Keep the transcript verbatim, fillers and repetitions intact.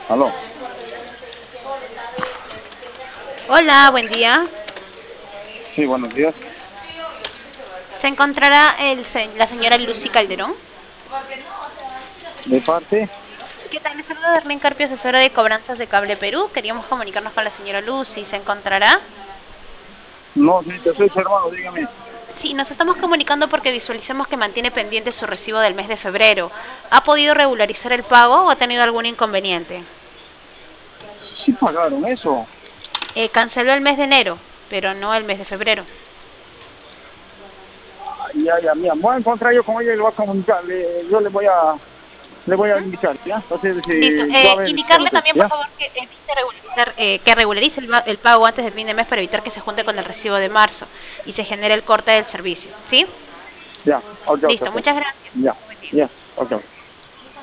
Aló. Hola, buen día. Sí, buenos días. ¿Se encontrará el, se- la señora Lucy Calderón? ¿De parte? ¿Qué tal? Les saluda Darlene Carpio, asesora de cobranzas de Cable Perú. Queríamos comunicarnos con la señora Lucy. ¿Se encontrará? No, sí, yo soy su hermano, dígame. Sí, nos estamos comunicando porque visualizamos que mantiene pendiente su recibo del mes de febrero. ¿Ha podido regularizar el pago o ha tenido algún inconveniente? Sí pagaron eso. Eh, canceló el mes de enero, pero no el mes de febrero. Ay, ya, ya, mira, voy a encontrar yo con ella y le voy a comunicar. Le- yo le voy a, le voy a Ujú. indicar, ¿ya? Entonces, Listo. eh, va a Eh, ver qué es lo indicarle que, también, por ¿ya? favor, que evite regularizar, eh, que regularice el, va- el pago antes del fin de mes para evitar que se junte con el recibo de marzo y se genere el corte del servicio. ¿Sí? Ya, ok, ok, Listo. ok. Muchas gracias. Ya, Buen día. ya, ok.